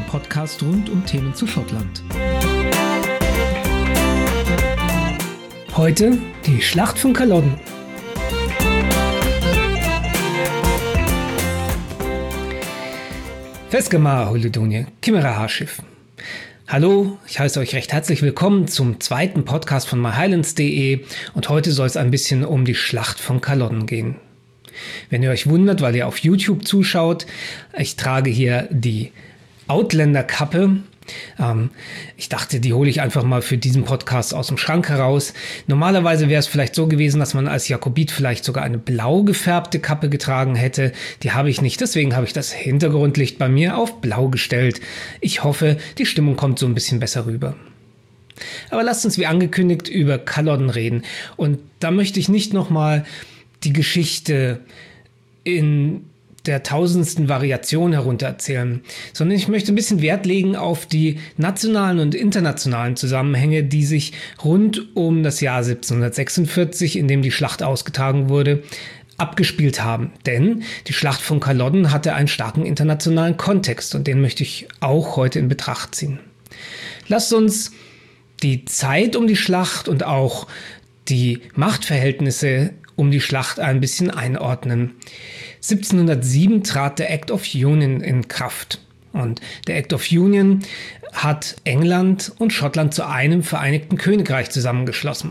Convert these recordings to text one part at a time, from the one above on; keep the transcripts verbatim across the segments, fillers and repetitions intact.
Podcast rund um Themen zu Schottland. Heute die Schlacht von Culloden. Fesgamar Holudonie, Kimera Haarschiff. Hallo, ich heiße euch recht herzlich willkommen zum zweiten Podcast von myhighlands punkt de und heute soll es ein bisschen um die Schlacht von Culloden gehen. Wenn ihr euch wundert, weil ihr auf YouTube zuschaut, ich trage hier die Outlander-Kappe. Ähm, ich dachte, die hole ich einfach mal für diesen Podcast aus dem Schrank heraus. Normalerweise wäre es vielleicht so gewesen, dass man als Jakobit vielleicht sogar eine blau gefärbte Kappe getragen hätte. Die habe ich nicht, deswegen habe ich das Hintergrundlicht bei mir auf blau gestellt. Ich hoffe, die Stimmung kommt so ein bisschen besser rüber. Aber lasst uns wie angekündigt über Culloden reden. Und da möchte ich nicht nochmal die Geschichte in der tausendsten Variation heruntererzählen, sondern ich möchte ein bisschen Wert legen auf die nationalen und internationalen Zusammenhänge, die sich rund um das Jahr siebzehnhundertsechsundvierzig, in dem die Schlacht ausgetragen wurde, abgespielt haben. Denn die Schlacht von Culloden hatte einen starken internationalen Kontext und den möchte ich auch heute in Betracht ziehen. Lasst uns die Zeit um die Schlacht und auch die Machtverhältnisse um die Schlacht ein bisschen einordnen. siebzehnhundertsieben trat der Act of Union in Kraft. Und der Act of Union hat England und Schottland zu einem Vereinigten Königreich zusammengeschlossen.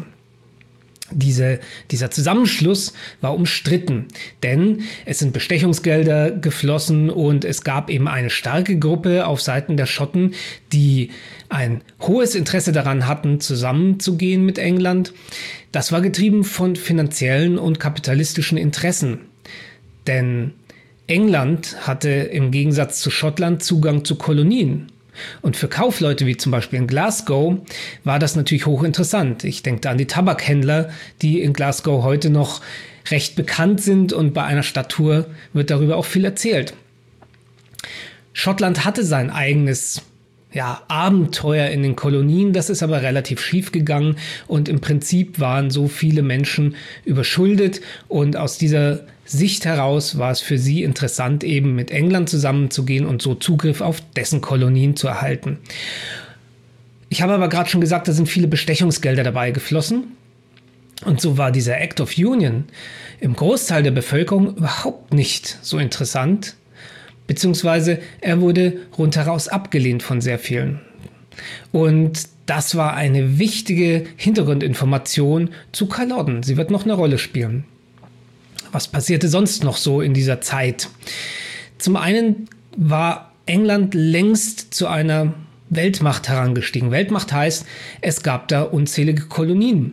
Diese, dieser Zusammenschluss war umstritten, denn es sind Bestechungsgelder geflossen und es gab eben eine starke Gruppe auf Seiten der Schotten, die ein hohes Interesse daran hatten, zusammenzugehen mit England. Das war getrieben von finanziellen und kapitalistischen Interessen, denn England hatte im Gegensatz zu Schottland Zugang zu Kolonien. Und für Kaufleute wie zum Beispiel in Glasgow war das natürlich hochinteressant. Ich denke da an die Tabakhändler, die in Glasgow heute noch recht bekannt sind und bei einer Stadttour wird darüber auch viel erzählt. Schottland hatte sein eigenes ja, Abenteuer in den Kolonien, das ist aber relativ schief gegangen und im Prinzip waren so viele Menschen überschuldet und aus dieser Sicht heraus war es für sie interessant, eben mit England zusammenzugehen und so Zugriff auf dessen Kolonien zu erhalten. Ich habe aber gerade schon gesagt, da sind viele Bestechungsgelder dabei geflossen. Und so war dieser Act of Union im Großteil der Bevölkerung überhaupt nicht so interessant, beziehungsweise er wurde rundheraus abgelehnt von sehr vielen. Und das war eine wichtige Hintergrundinformation zu Culloden. Sie wird noch eine Rolle spielen. Was passierte sonst noch so in dieser Zeit? Zum einen war England längst zu einer Weltmacht herangestiegen. Weltmacht heißt, es gab da unzählige Kolonien,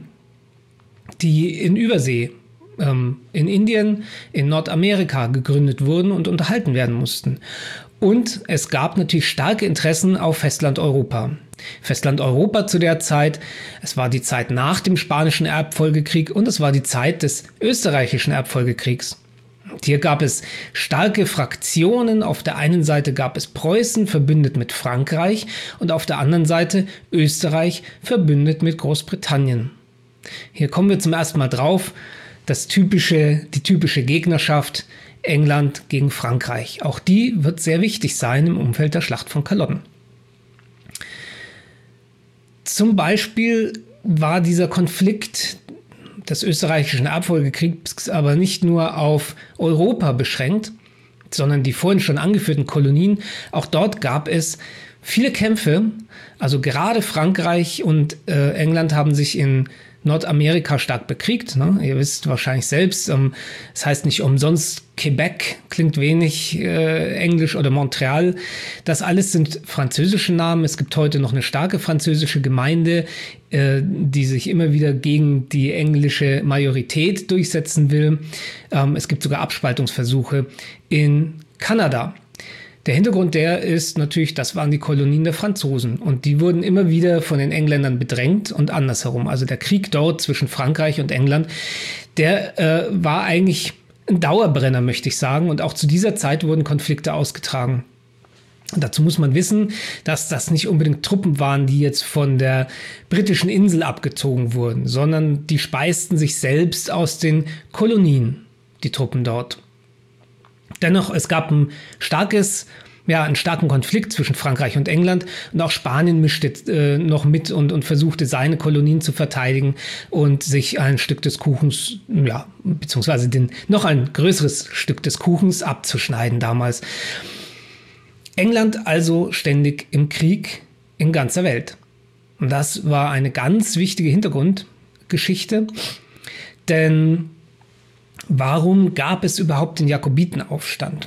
die in Übersee, ähm, in Indien, in Nordamerika gegründet wurden und unterhalten werden mussten. Und es gab natürlich starke Interessen auf Festlandeuropa. Festlandeuropa zu der Zeit, es war die Zeit nach dem Spanischen Erbfolgekrieg und es war die Zeit des Österreichischen Erbfolgekriegs. Hier gab es starke Fraktionen. Auf der einen Seite gab es Preußen verbündet mit Frankreich und auf der anderen Seite Österreich verbündet mit Großbritannien. Hier kommen wir zum ersten Mal drauf, das typische, die typische Gegnerschaft England gegen Frankreich. Auch die wird sehr wichtig sein im Umfeld der Schlacht von Culloden. Zum Beispiel war dieser Konflikt des österreichischen Erbfolgekriegs aber nicht nur auf Europa beschränkt, sondern die vorhin schon angeführten Kolonien. Auch dort gab es viele Kämpfe. Also gerade Frankreich und äh, England haben sich in Nordamerika stark bekriegt. Ne? Ihr wisst wahrscheinlich selbst, ähm, es heißt nicht umsonst Quebec, klingt wenig äh, Englisch, oder Montreal. Das alles sind französische Namen. Es gibt heute noch eine starke französische Gemeinde, äh, die sich immer wieder gegen die englische Majorität durchsetzen will. Ähm, es gibt sogar Abspaltungsversuche in Kanada. Der Hintergrund der ist natürlich, das waren die Kolonien der Franzosen und die wurden immer wieder von den Engländern bedrängt und andersherum. Also der Krieg dort zwischen Frankreich und England, der äh, war eigentlich ein Dauerbrenner, möchte ich sagen. Und auch zu dieser Zeit wurden Konflikte ausgetragen. Und dazu muss man wissen, dass das nicht unbedingt Truppen waren, die jetzt von der britischen Insel abgezogen wurden, sondern die speisten sich selbst aus den Kolonien, die Truppen dort. Dennoch, es gab ein starkes ja, einen starken Konflikt zwischen Frankreich und England, und auch Spanien mischte äh, noch mit und, und versuchte, seine Kolonien zu verteidigen und sich ein Stück des Kuchens, ja, beziehungsweise den, noch ein größeres Stück des Kuchens abzuschneiden damals. England also ständig im Krieg in ganzer Welt. Und das war eine ganz wichtige Hintergrundgeschichte, denn warum gab es überhaupt den Jakobitenaufstand?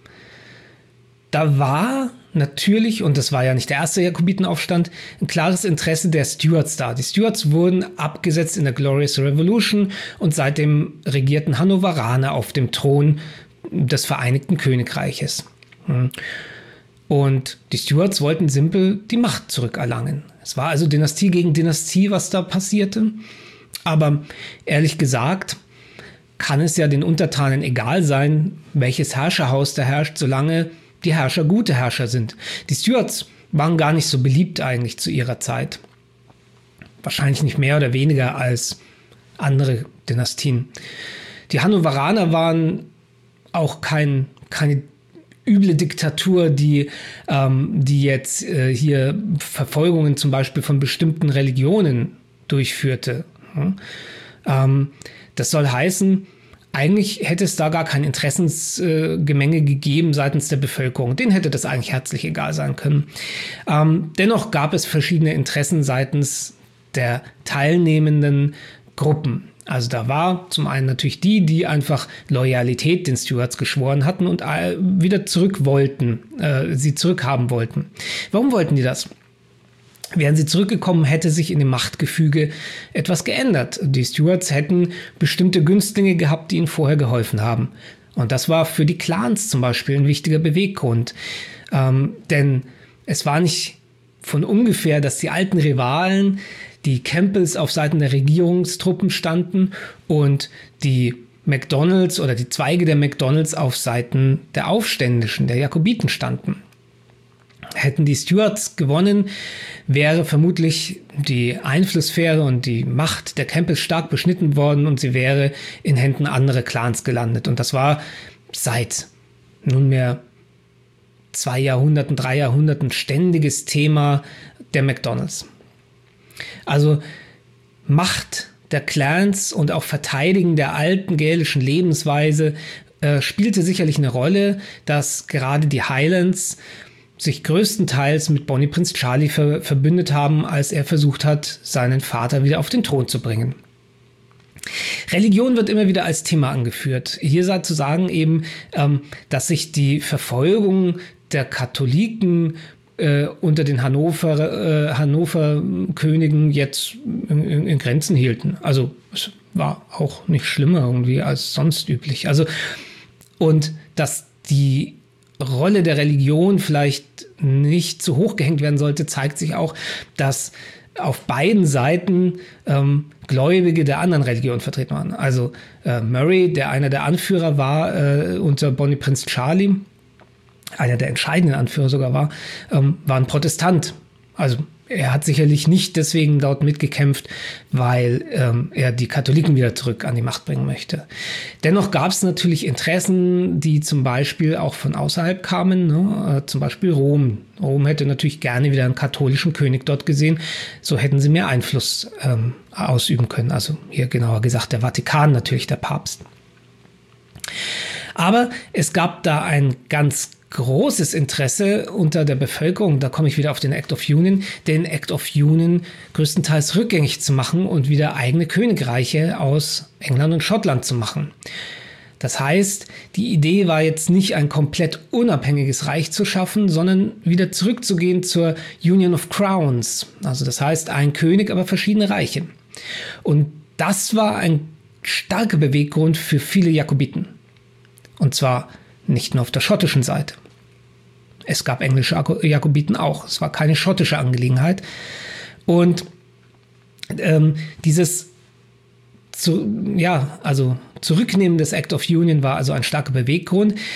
Da war natürlich, und das war ja nicht der erste Jakobitenaufstand, ein klares Interesse der Stuarts da. Die Stuarts wurden abgesetzt in der Glorious Revolution und seitdem regierten Hannoveraner auf dem Thron des Vereinigten Königreiches. Und die Stuarts wollten simpel die Macht zurückerlangen. Es war also Dynastie gegen Dynastie, was da passierte. Aber ehrlich gesagt, kann es ja den Untertanen egal sein, welches Herrscherhaus da herrscht, solange die Herrscher gute Herrscher sind. Die Stuarts waren gar nicht so beliebt eigentlich zu ihrer Zeit. Wahrscheinlich nicht mehr oder weniger als andere Dynastien. Die Hannoveraner waren auch kein, keine üble Diktatur, die, ähm, die jetzt äh, hier Verfolgungen zum Beispiel von bestimmten Religionen durchführte. Hm? Ähm, das soll heißen, eigentlich hätte es da gar kein Interessensgemenge äh, gegeben seitens der Bevölkerung. Denen hätte das eigentlich herzlich egal sein können. Ähm, dennoch gab es verschiedene Interessen seitens der teilnehmenden Gruppen. Also da war zum einen natürlich die, die einfach Loyalität den Stuarts geschworen hatten und äh, wieder zurück wollten, äh, sie zurückhaben wollten. Warum wollten die das? Wären sie zurückgekommen, hätte sich in dem Machtgefüge etwas geändert. Die Stuarts hätten bestimmte Günstlinge gehabt, die ihnen vorher geholfen haben. Und das war für die Clans zum Beispiel ein wichtiger Beweggrund. Ähm, denn es war nicht von ungefähr, dass die alten Rivalen, die Campbells, auf Seiten der Regierungstruppen standen und die McDonalds oder die Zweige der McDonalds auf Seiten der Aufständischen, der Jakobiten standen. Hätten die Stuarts gewonnen, wäre vermutlich die Einflusssphäre und die Macht der Campbells stark beschnitten worden und sie wäre in Händen anderer Clans gelandet. Und das war seit nunmehr zwei Jahrhunderten, drei Jahrhunderten ständiges Thema der McDonalds. Also Macht der Clans und auch Verteidigen der alten gälischen Lebensweise äh, spielte sicherlich eine Rolle, dass gerade die Highlands sich größtenteils mit Bonnie Prinz Charlie ver- verbündet haben, als er versucht hat, seinen Vater wieder auf den Thron zu bringen. Religion wird immer wieder als Thema angeführt. Hier sei zu sagen eben, ähm, dass sich die Verfolgung der Katholiken äh, unter den Hannover, äh, Hannover-Königen jetzt in, in, in Grenzen hielten. Also es war auch nicht schlimmer irgendwie als sonst üblich. Also und dass die Rolle der Religion vielleicht nicht zu hoch gehängt werden sollte, zeigt sich auch, dass auf beiden Seiten ähm, Gläubige der anderen Religion vertreten waren. Also äh, Murray, der einer der Anführer war äh, unter Bonnie Prinz Charlie, einer der entscheidenden Anführer sogar war, ähm, war ein Protestant. Also er hat sicherlich nicht deswegen dort mitgekämpft, weil ähm, er die Katholiken wieder zurück an die Macht bringen möchte. Dennoch gab es natürlich Interessen, die zum Beispiel auch von außerhalb kamen, ne? äh, zum Beispiel Rom. Rom hätte natürlich gerne wieder einen katholischen König dort gesehen, so hätten sie mehr Einfluss ähm, ausüben können. Also hier genauer gesagt der Vatikan, natürlich der Papst. Aber es gab da ein ganz großes Interesse unter der Bevölkerung, da komme ich wieder auf den Act of Union, den Act of Union größtenteils rückgängig zu machen und wieder eigene Königreiche aus England und Schottland zu machen. Das heißt, die Idee war jetzt nicht ein komplett unabhängiges Reich zu schaffen, sondern wieder zurückzugehen zur Union of Crowns. Also das heißt, ein König, aber verschiedene Reiche. Und das war ein starker Beweggrund für viele Jakobiten. Und zwar nicht nur auf der schottischen Seite. Es gab englische Jakobiten auch. Es war keine schottische Angelegenheit. Und ähm, dieses zu, ja, also Zurücknehmen des Act of Union war also ein starker Beweggrund.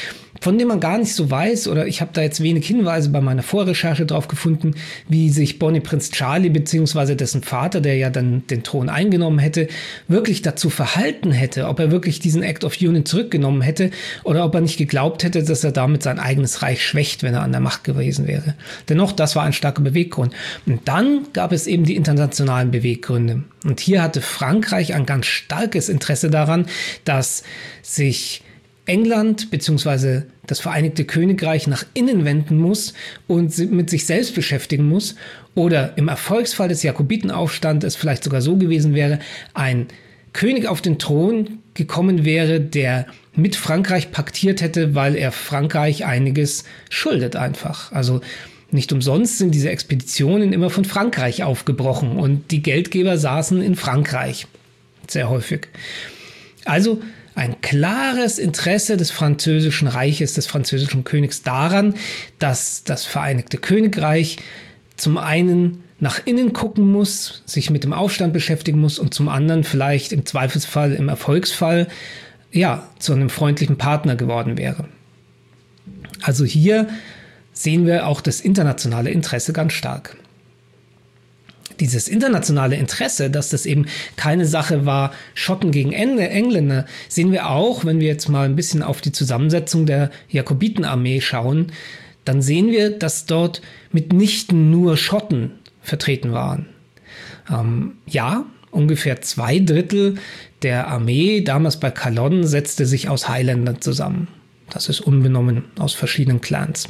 von dem man gar nicht so weiß, oder ich habe da jetzt wenig Hinweise bei meiner Vorrecherche drauf gefunden, wie sich Bonnie Prinz Charlie bzw. dessen Vater, der ja dann den Thron eingenommen hätte, wirklich dazu verhalten hätte, ob er wirklich diesen Act of Union zurückgenommen hätte oder ob er nicht geglaubt hätte, dass er damit sein eigenes Reich schwächt, wenn er an der Macht gewesen wäre. Dennoch, das war ein starker Beweggrund. Und dann gab es eben die internationalen Beweggründe. Und hier hatte Frankreich ein ganz starkes Interesse daran, dass sich England bzw. das Vereinigte Königreich nach innen wenden muss und mit sich selbst beschäftigen muss, oder im Erfolgsfall des Jakobitenaufstands es vielleicht sogar so gewesen wäre, ein König auf den Thron gekommen wäre, der mit Frankreich paktiert hätte, weil er Frankreich einiges schuldet einfach. Also nicht umsonst sind diese Expeditionen immer von Frankreich aufgebrochen und die Geldgeber saßen in Frankreich, sehr häufig. Also ein klares Interesse des französischen Reiches, des französischen Königs daran, dass das Vereinigte Königreich zum einen nach innen gucken muss, sich mit dem Aufstand beschäftigen muss und zum anderen vielleicht im Zweifelsfall, im Erfolgsfall, ja, zu einem freundlichen Partner geworden wäre. Also hier sehen wir auch das internationale Interesse ganz stark. Dieses internationale Interesse, dass das eben keine Sache war, Schotten gegen Engländer, sehen wir auch, wenn wir jetzt mal ein bisschen auf die Zusammensetzung der Jakobitenarmee schauen, dann sehen wir, dass dort mitnichten nur Schotten vertreten waren. Ähm, ja, ungefähr zwei Drittel der Armee damals bei Culloden setzte sich aus Highlandern zusammen. Das ist unbenommen aus verschiedenen Clans.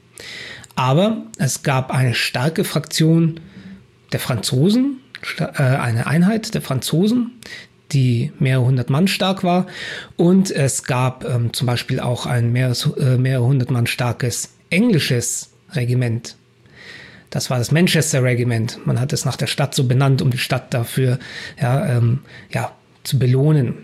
Aber es gab eine starke Fraktion der Franzosen, eine Einheit der Franzosen, die mehrere hundert Mann stark war. Und es gab ähm, zum Beispiel auch ein mehr, äh, mehrere hundert Mann starkes englisches Regiment. Das war das Manchester Regiment. Man hat es nach der Stadt so benannt, um die Stadt dafür ja, ähm, ja, zu belohnen.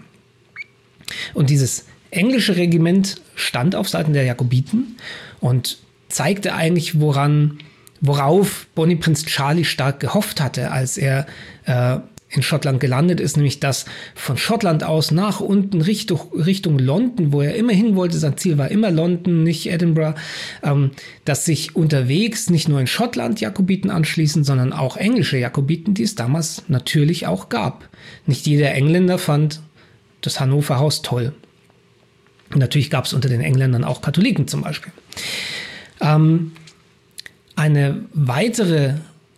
Und dieses englische Regiment stand auf Seiten der Jakobiten und zeigte eigentlich, woran Worauf Bonnie Prinz Charlie stark gehofft hatte, als er äh, in Schottland gelandet ist, nämlich dass von Schottland aus nach unten Richtung, Richtung London, wo er immer hin wollte, sein Ziel war immer London, nicht Edinburgh, ähm, dass sich unterwegs nicht nur in Schottland Jakobiten anschließen, sondern auch englische Jakobiten, die es damals natürlich auch gab. Nicht jeder Engländer fand das Hannover Haus toll. Und natürlich gab es unter den Engländern auch Katholiken zum Beispiel. Ähm, Eine weitere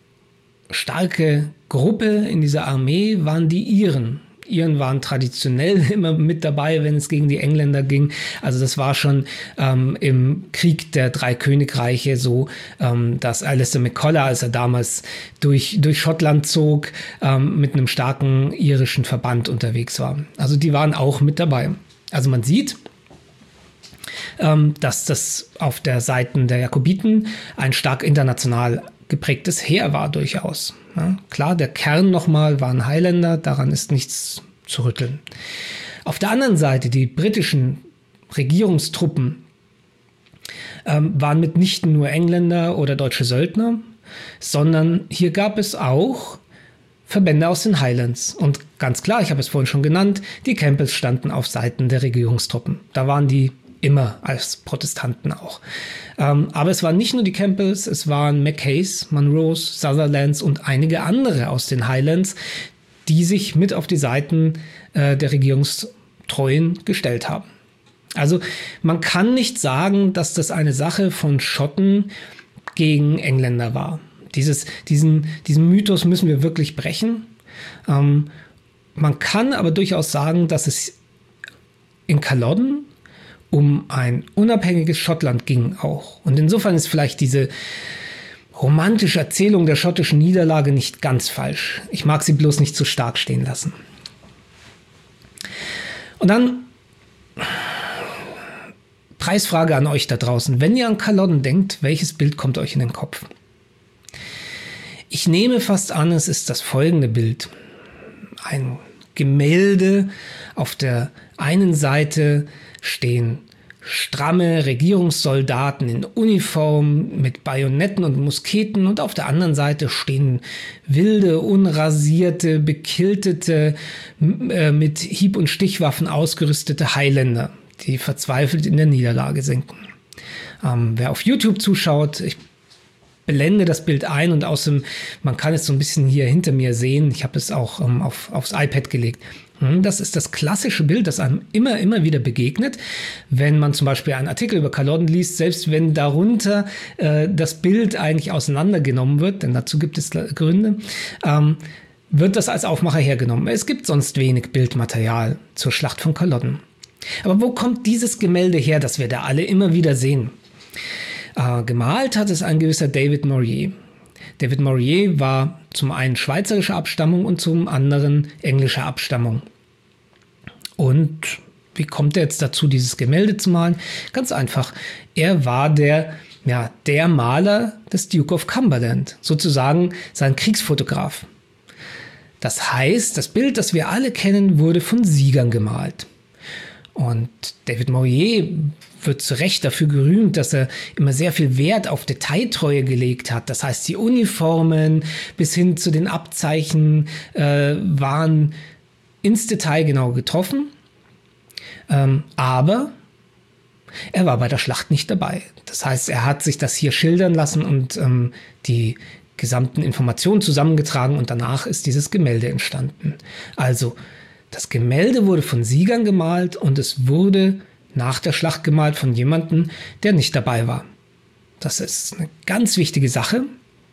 starke Gruppe in dieser Armee waren die Iren. Iren waren traditionell immer mit dabei, wenn es gegen die Engländer ging. Also das war schon ähm, im Krieg der drei Königreiche so, ähm, dass Alistair McCulloch, als er damals durch, durch Schottland zog, ähm, mit einem starken irischen Verband unterwegs war. Also die waren auch mit dabei. Also man sieht, dass das auf der Seite der Jakobiten ein stark international geprägtes Heer war durchaus. Ja, klar, der Kern nochmal waren Highlander, daran ist nichts zu rütteln. Auf der anderen Seite, die britischen Regierungstruppen ähm, waren mitnichten nur Engländer oder deutsche Söldner, sondern hier gab es auch Verbände aus den Highlands. Und ganz klar, ich habe es vorhin schon genannt, die Campbells standen auf Seiten der Regierungstruppen. Da waren die immer als Protestanten auch. Ähm, aber es waren nicht nur die Campbells, es waren Mackays, Monroes, Sutherlands und einige andere aus den Highlands, die sich mit auf die Seiten äh, der Regierungstreuen gestellt haben. Also man kann nicht sagen, dass das eine Sache von Schotten gegen Engländer war. Dieses, diesen, diesen Mythos müssen wir wirklich brechen. Ähm, man kann aber durchaus sagen, dass es in Culloden um ein unabhängiges Schottland ging auch. Und insofern ist vielleicht diese romantische Erzählung der schottischen Niederlage nicht ganz falsch. Ich mag sie bloß nicht zu stark stehen lassen. Und dann Preisfrage an euch da draußen. Wenn ihr an Culloden denkt, welches Bild kommt euch in den Kopf? Ich nehme fast an, es ist das folgende Bild. Ein Gemälde. Auf der einen Seite stehen stramme Regierungssoldaten in Uniform mit Bajonetten und Musketen und auf der anderen Seite stehen wilde, unrasierte, bekiltete, äh, mit Hieb- und Stichwaffen ausgerüstete Highlander, die verzweifelt in der Niederlage sinken. Ähm, wer auf YouTube zuschaut, ich blende das Bild ein und außerdem, man kann es so ein bisschen hier hinter mir sehen. Ich habe es auch ähm, auf, aufs iPad gelegt. Das ist das klassische Bild, das einem immer, immer wieder begegnet, wenn man zum Beispiel einen Artikel über Kalotten liest, selbst wenn darunter äh, das Bild eigentlich auseinandergenommen wird, denn dazu gibt es Gründe, ähm, wird das als Aufmacher hergenommen. Es gibt sonst wenig Bildmaterial zur Schlacht von Kalotten. Aber wo kommt dieses Gemälde her, das wir da alle immer wieder sehen? Äh, gemalt hat es ein gewisser David Maurier. David Maurier war zum einen schweizerischer Abstammung und zum anderen englischer Abstammung. Und wie kommt er jetzt dazu, dieses Gemälde zu malen? Ganz einfach. Er war der, ja, der Maler des Duke of Cumberland, sozusagen sein Kriegsfotograf. Das heißt, das Bild, das wir alle kennen, wurde von Siegern gemalt. Und David Maurier wird zu Recht dafür gerühmt, dass er immer sehr viel Wert auf Detailtreue gelegt hat. Das heißt, die Uniformen bis hin zu den Abzeichen äh, waren ins Detail genau getroffen. Ähm, aber er war bei der Schlacht nicht dabei. Das heißt, er hat sich das hier schildern lassen und ähm, die gesamten Informationen zusammengetragen und danach ist dieses Gemälde entstanden. Also, das Gemälde wurde von Siegern gemalt und es wurde nach der Schlacht gemalt von jemandem, der nicht dabei war. Das ist eine ganz wichtige Sache,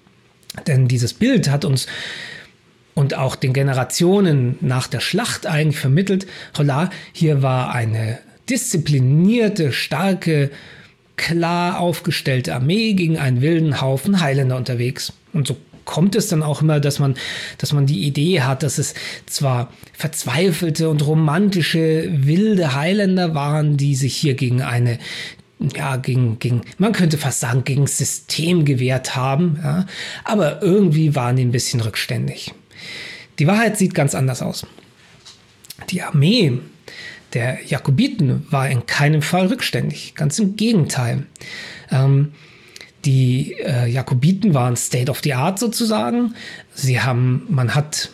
denn dieses Bild hat uns und auch den Generationen nach der Schlacht eigentlich vermittelt, holla, hier war eine disziplinierte, starke, klar aufgestellte Armee gegen einen wilden Haufen Highlander unterwegs. Und so kommt es dann auch immer, dass man, dass man die Idee hat, dass es zwar verzweifelte und romantische, wilde Highlander waren, die sich hier gegen eine, ja, gegen, gegen, man könnte fast sagen, gegen das System gewehrt haben, ja, aber irgendwie waren die ein bisschen rückständig. Die Wahrheit sieht ganz anders aus. Die Armee der Jakobiten war in keinem Fall rückständig, ganz im Gegenteil. Ähm, Die äh, Jakobiten waren State of the Art sozusagen. Sie haben, man hat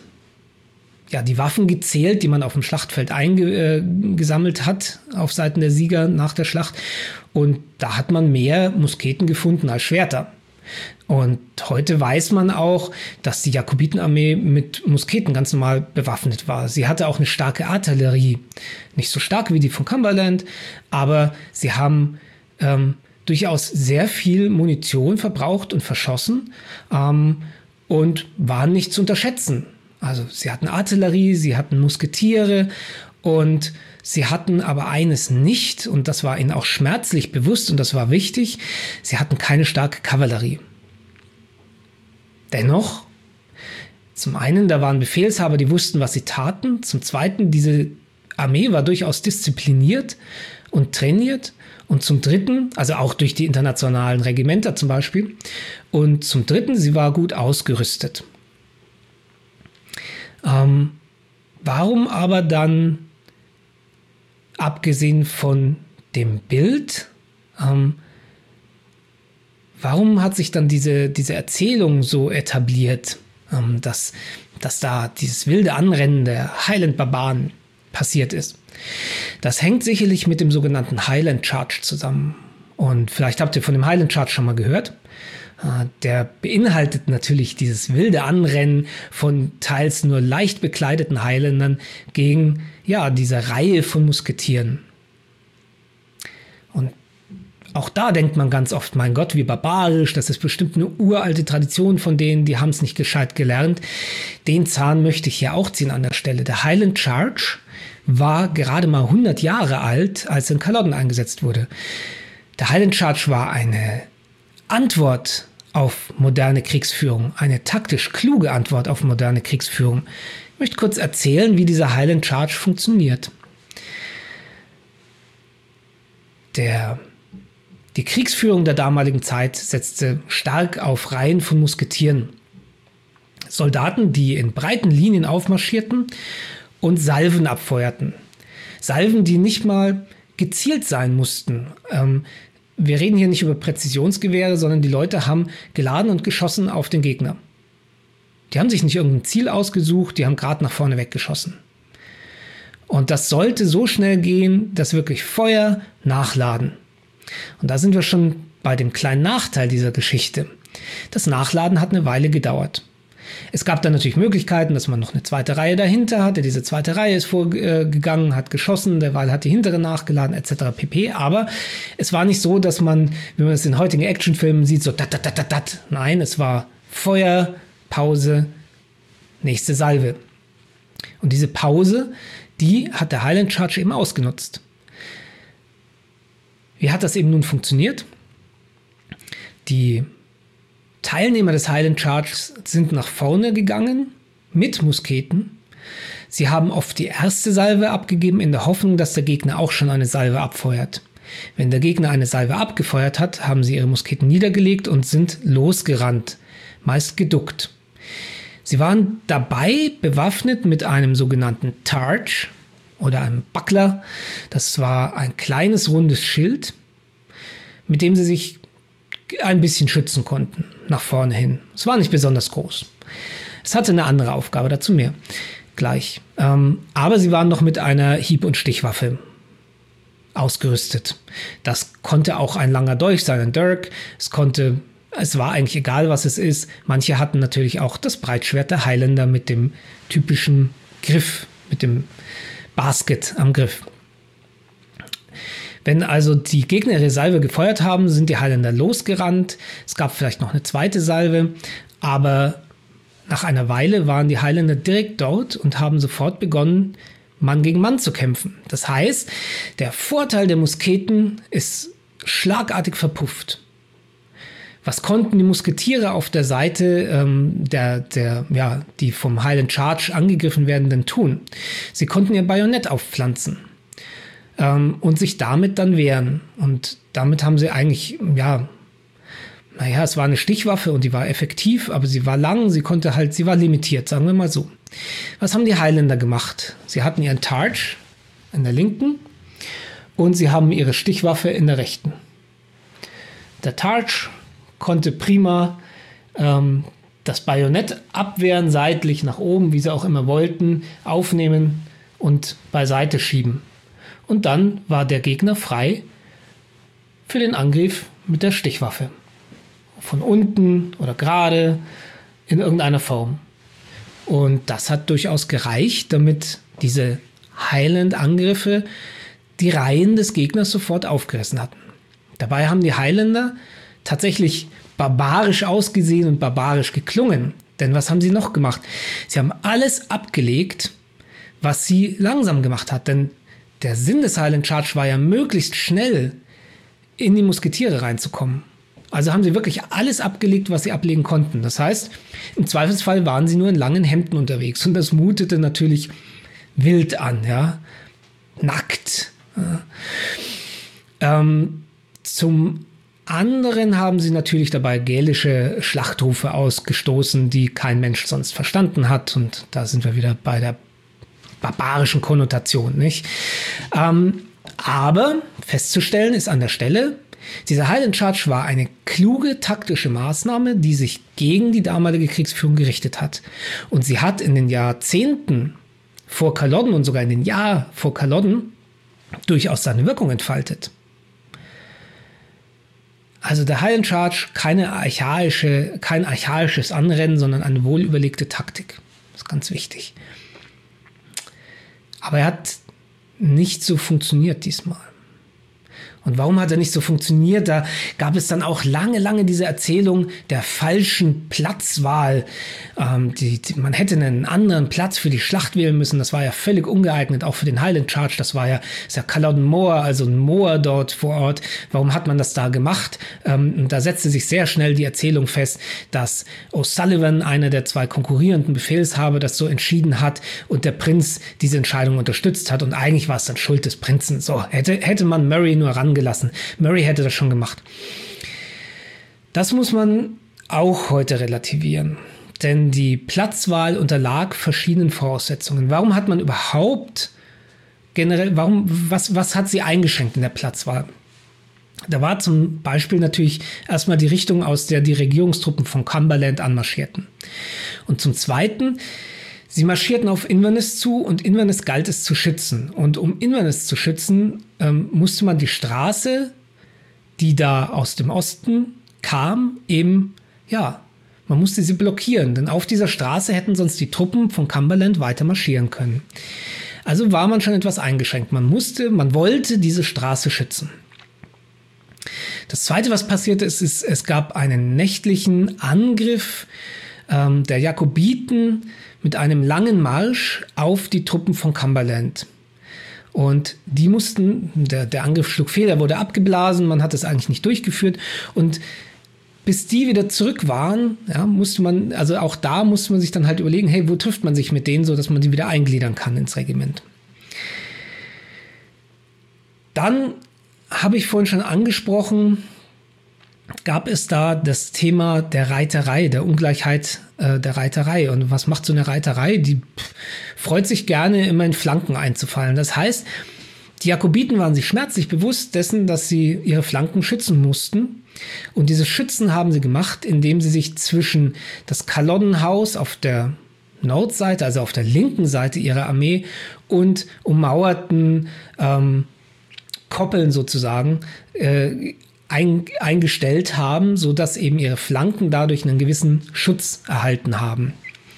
ja die Waffen gezählt, die man auf dem Schlachtfeld eingesammelt äh, hat, auf Seiten der Sieger nach der Schlacht. Und da hat man mehr Musketen gefunden als Schwerter. Und heute weiß man auch, dass die Jakobitenarmee mit Musketen ganz normal bewaffnet war. Sie hatte auch eine starke Artillerie. Nicht so stark wie die von Cumberland, aber sie haben ähm, durchaus sehr viel Munition verbraucht und verschossen ähm, und waren nicht zu unterschätzen. Also sie hatten Artillerie, sie hatten Musketiere und sie hatten aber eines nicht, und das war ihnen auch schmerzlich bewusst und das war wichtig, sie hatten keine starke Kavallerie. Dennoch, zum einen, da waren Befehlshaber, die wussten, was sie taten. Zum zweiten, diese Armee war durchaus diszipliniert und trainiert. Und zum dritten, also auch durch die internationalen Regimenter zum Beispiel. Und zum dritten, sie war gut ausgerüstet. Ähm, warum aber dann, abgesehen von dem Bild, ähm, warum hat sich dann diese, diese Erzählung so etabliert, ähm, dass, dass da dieses wilde Anrennen der Highland-Barbaren passiert ist? Das hängt sicherlich mit dem sogenannten Highland Charge zusammen. Und vielleicht habt ihr von dem Highland Charge schon mal gehört. Der beinhaltet natürlich dieses wilde Anrennen von teils nur leicht bekleideten Highlandern gegen ja, diese Reihe von Musketieren. Und auch da denkt man ganz oft, mein Gott, wie barbarisch, das ist bestimmt eine uralte Tradition von denen, die haben es nicht gescheit gelernt. Den Zahn möchte ich hier auch ziehen an der Stelle. Der Highland Charge war gerade mal hundert Jahre alt, als er in Culloden eingesetzt wurde. Der Highland Charge war eine Antwort auf moderne Kriegsführung, eine taktisch kluge Antwort auf moderne Kriegsführung. Ich möchte kurz erzählen, wie dieser Highland Charge funktioniert. Der Die Kriegsführung der damaligen Zeit setzte stark auf Reihen von Musketieren. Soldaten, die in breiten Linien aufmarschierten und Salven abfeuerten. Salven, die nicht mal gezielt sein mussten. Ähm, wir reden hier nicht über Präzisionsgewehre, sondern die Leute haben geladen und geschossen auf den Gegner. Die haben sich nicht irgendein Ziel ausgesucht, die haben gerade nach vorne weggeschossen. Und das sollte so schnell gehen, dass wirklich Feuer nachladen. Und da sind wir schon bei dem kleinen Nachteil dieser Geschichte. Das Nachladen hat eine Weile gedauert. Es gab dann natürlich Möglichkeiten, dass man noch eine zweite Reihe dahinter hatte. Diese zweite Reihe ist vorgegangen, hat geschossen, derweil hat die hintere nachgeladen, et cetera pp. Aber es war nicht so, dass man, wie man es in heutigen Actionfilmen sieht, so dat, dat, dat, dat, dat. Nein, es war Feuer, Pause, nächste Salve. Und diese Pause, die hat der Highland Charge eben ausgenutzt. Wie hat das eben nun funktioniert? Die Teilnehmer des Highland Charges sind nach vorne gegangen mit Musketen. Sie haben oft die erste Salve abgegeben in der Hoffnung, dass der Gegner auch schon eine Salve abfeuert. Wenn der Gegner eine Salve abgefeuert hat, haben sie ihre Musketen niedergelegt und sind losgerannt, meist geduckt. Sie waren dabei bewaffnet mit einem sogenannten Targe oder einem Buckler. Das war ein kleines rundes Schild, mit dem sie sich ein bisschen schützen konnten, nach vorne hin. Es war nicht besonders groß. Es hatte eine andere Aufgabe, dazu mehr gleich. Ähm, aber sie waren noch mit einer Hieb- und Stichwaffe ausgerüstet. Das konnte auch ein langer Dolch sein, ein Dirk. Es konnte, es war eigentlich egal, was es ist. Manche hatten natürlich auch das Breitschwert der Highlander mit dem typischen Griff, mit dem Basket am Griff. Wenn also die Gegner ihre Salve gefeuert haben, sind die Highlander losgerannt. Es gab vielleicht noch eine zweite Salve, aber nach einer Weile waren die Highlander direkt dort und haben sofort begonnen, Mann gegen Mann zu kämpfen. Das heißt, der Vorteil der Musketen ist schlagartig verpufft. Was konnten die Musketiere auf der Seite, ähm, der, der, ja, die vom Highland Charge angegriffen werden, denn tun? Sie konnten ihr Bajonett aufpflanzen ähm, und sich damit dann wehren. Und damit haben sie eigentlich, ja, naja, es war eine Stichwaffe und die war effektiv, aber sie war lang, sie konnte halt, sie war limitiert, sagen wir mal so. Was haben die Highlander gemacht? Sie hatten ihren Targe in der linken und sie haben ihre Stichwaffe in der rechten. Der Targe konnte prima ähm, das Bajonett abwehren, seitlich nach oben, wie sie auch immer wollten, aufnehmen und beiseite schieben. Und dann war der Gegner frei für den Angriff mit der Stichwaffe. Von unten oder gerade in irgendeiner Form. Und das hat durchaus gereicht, damit diese Highland-Angriffe die Reihen des Gegners sofort aufgerissen hatten. Dabei haben die Highlander tatsächlich barbarisch ausgesehen und barbarisch geklungen. Denn was haben sie noch gemacht? Sie haben alles abgelegt, was sie langsam gemacht hat. Denn der Sinn des Highland Charge war ja, möglichst schnell in die Musketiere reinzukommen. Also haben sie wirklich alles abgelegt, was sie ablegen konnten. Das heißt, im Zweifelsfall waren sie nur in langen Hemden unterwegs. Und das mutete natürlich wild an, ja, nackt. Ja. Ähm, zum anderen haben sie natürlich dabei gälische Schlachtrufe ausgestoßen, die kein Mensch sonst verstanden hat. Und da sind wir wieder bei der barbarischen Konnotation, nicht? Ähm, aber festzustellen ist an der Stelle, dieser Highland Charge war eine kluge taktische Maßnahme, die sich gegen die damalige Kriegsführung gerichtet hat. Und sie hat in den Jahrzehnten vor Culloden und sogar in den Jahr vor Culloden durchaus seine Wirkung entfaltet. Also der Highland Charge, keine archaische, kein archaisches Anrennen, sondern eine wohlüberlegte Taktik. Das ist ganz wichtig. Aber er hat nicht so funktioniert diesmal. Und warum hat er nicht so funktioniert? Da gab es dann auch lange, lange diese Erzählung der falschen Platzwahl. Ähm, die, die, man hätte einen anderen Platz für die Schlacht wählen müssen. Das war ja völlig ungeeignet, auch für den Highland Charge. Das war ja, ist ja Culloden Moor, also ein Moor dort vor Ort. Warum hat man das da gemacht? Ähm, und da setzte sich sehr schnell die Erzählung fest, dass O'Sullivan, einer der zwei konkurrierenden Befehlshaber, das so entschieden hat und der Prinz diese Entscheidung unterstützt hat. Und eigentlich war es dann Schuld des Prinzen. So, hätte, hätte man Murray nur ran gelassen. Murray hätte das schon gemacht. Das muss man auch heute relativieren, denn die Platzwahl unterlag verschiedenen Voraussetzungen. Warum hat man überhaupt generell, warum, was, was hat sie eingeschränkt in der Platzwahl? Da war zum Beispiel natürlich erstmal die Richtung, aus der die Regierungstruppen von Cumberland anmarschierten. Und zum Zweiten, Sie marschierten auf Inverness zu und Inverness galt es zu schützen. Und um Inverness zu schützen, ähm, musste man die Straße, die da aus dem Osten kam, eben, ja, man musste sie blockieren. Denn auf dieser Straße hätten sonst die Truppen von Cumberland weiter marschieren können. Also war man schon etwas eingeschränkt. Man musste, man wollte diese Straße schützen. Das Zweite, was passierte, ist, ist es gab einen nächtlichen Angriff ähm, der Jakobiten mit einem langen Marsch auf die Truppen von Cumberland. Und die mussten, der, der Angriff schlug fehl, der wurde abgeblasen, man hat es eigentlich nicht durchgeführt. Und bis die wieder zurück waren, ja, musste man, also auch da musste man sich dann halt überlegen, hey, wo trifft man sich mit denen, so dass man die wieder eingliedern kann ins Regiment. Dann habe ich vorhin schon angesprochen, gab es da das Thema der Reiterei, der Ungleichheit äh, der Reiterei. Und was macht so eine Reiterei? Die pff, freut sich gerne, immer in Flanken einzufallen. Das heißt, die Jakobiten waren sich schmerzlich bewusst dessen, dass sie ihre Flanken schützen mussten. Und dieses Schützen haben sie gemacht, indem sie sich zwischen das Kalonnenhaus auf der Nordseite, also auf der linken Seite ihrer Armee, und ummauerten ähm, Koppeln sozusagen äh, ein, eingestellt haben, sodass eben ihre Flanken dadurch einen gewissen Schutz erhalten haben.